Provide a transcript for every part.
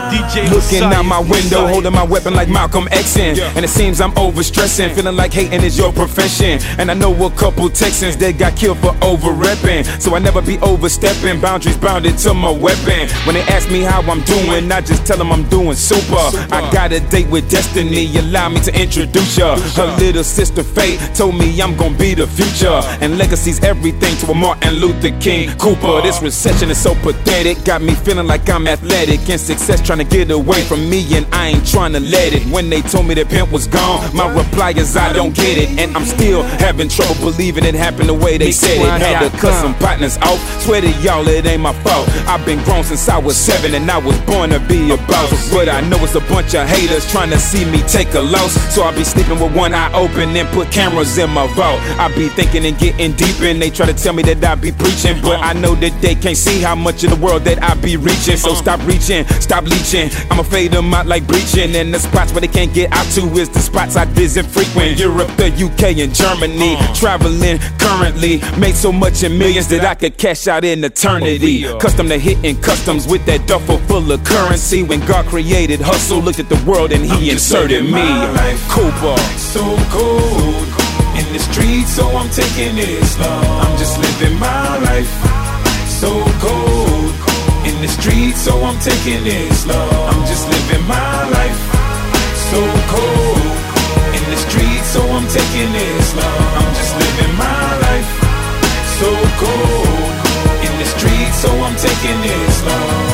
Looking out my window, holding my weapon like Malcolm X'in. And it seems I'm overstressing, feeling like hating is your profession. And I know a couple Texans that got killed for over-repping, so I never be overstepping, boundaries bounded to my weapon. When they ask me how I'm doing, I just tell them I'm doing super. I got a date with destiny, allow me to introduce ya. Her little sister Faith told me I'm gonna be the future, and legacy's everything to a Martin Luther King Cooper. This recession is so pathetic, got me feeling like I'm athletic, and success trying to get away from me, and I ain't trying to let it. When they told me the pimp was gone, my reply is I don't get it, and I'm still having trouble believing it happened the way they said it. Had to cut some partners off, swear to y'all it ain't my fault. I've been grown since I was 7 and I was born to be a boss, but I know it's a bunch of haters trying to see me take a loss. So I be sleeping with one eye open and put cameras in my vault. I be thinking and getting deep, and they try to tell me that I be preaching, but I know that they can't see how much of the world that I be reaching. So stop reaching, stop leeching, I'ma fade them out like bleaching. And the spots where they can't get out to is the spots I visit frequent. Europe, the UK, and Germany. Traveling currently, made so much in millions that I could cash out in eternity. Custom to hitting customs with that duffel full of currency. When God created hustle, looked at the world and he inserted me. Cooper. So cold in the streets, so I'm taking it slow. I'm just living my life. So cold in the streets, so I'm taking it slow. I'm just living my life. So cold in the streets, so I'm taking it slow. I'm just living my life. So cold in the streets, so I'm taking it slow.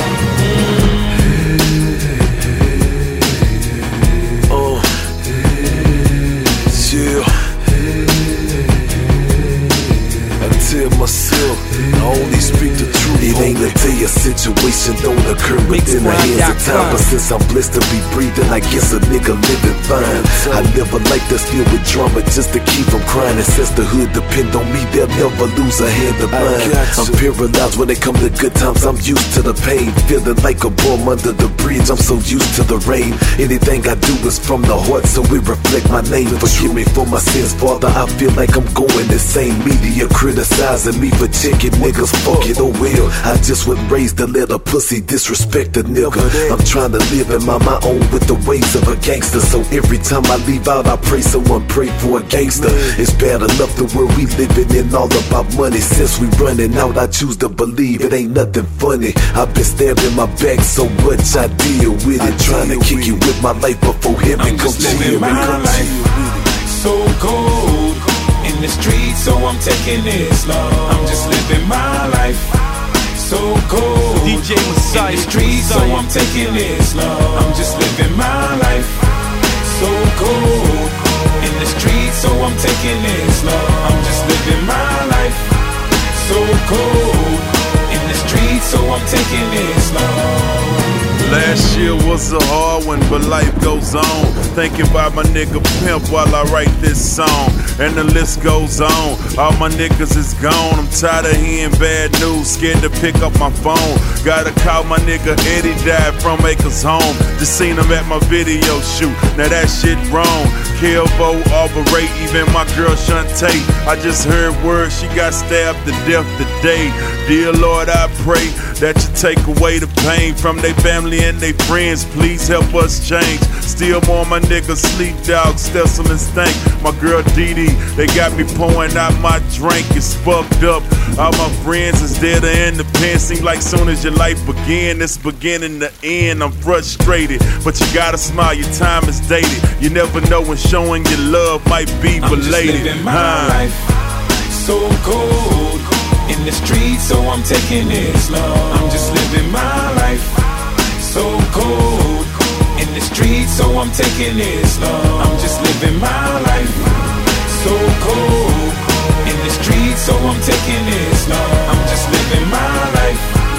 Myself, I only speak the truth. It ain't a day a situation don't occur within the hands of time. But since I'm blessed to be breathing, I guess a nigga living fine. I never like to deal with drama just to keep from crying. And since the hood depend on me, they'll never lose a hand of mine. I'm paralyzed when it come to good times. I'm used to the pain, feeling like a bomb under the bridge. I'm so used to the rain. Anything I do is from the heart, so it reflect my name. Forgive me for my sins, Father. I feel like I'm going insane. Media criticizing me for checking niggas, fuck it, oh well. I just wasn't raised to let a pussy disrespect a nigga. I'm trying to live in my own with the ways of a gangster. So every time I leave out, I pray someone pray for a gangster. It's bad enough the world we living in, all about money. Since we running out, I choose to believe it ain't nothing funny. I've been stabbed in my back so much, I deal with it. Trying to kick it with my life before heaven comes to you. So cold in the streets, so I'm taking it slow. I'm just living my life. So cold in the streets, so I'm taking it slow. I'm just living my life. So cold in the streets, so I'm taking it slow. I'm just living my life. So cold in the streets, so I'm taking it slow. Last year was a hard one, but life goes on. Thinking about my nigga Pimp while I write this song. And the list goes on. All my niggas is gone. I'm tired of hearing bad news, scared to pick up my phone. Gotta call my nigga Eddie, died from Acres Home. Just seen him at my video shoot. Now that shit wrong. Kelvo, Arbor Ray, even my girl Shantae. I just heard word she got stabbed to death today. Dear Lord, I pray that you take away the pain from their family and their friends. Please help us change. Still more my niggas Sleep Dog, Stessel and Stank. My girl Dee Dee, they got me pouring out my drink. It's fucked up. All my friends is dead or in the pen. Seem like soon as your life begin, it's beginning to end. I'm frustrated, but you gotta smile. Your time is dated. You never know when showing your love might be belated. I'm just living my life. So cold in the streets, so I'm taking it slow. I'm just living my life. So cold in the streets, so I'm taking it slow. I'm just living my life. So cold in the streets, so I'm taking it slow. I'm just living my life.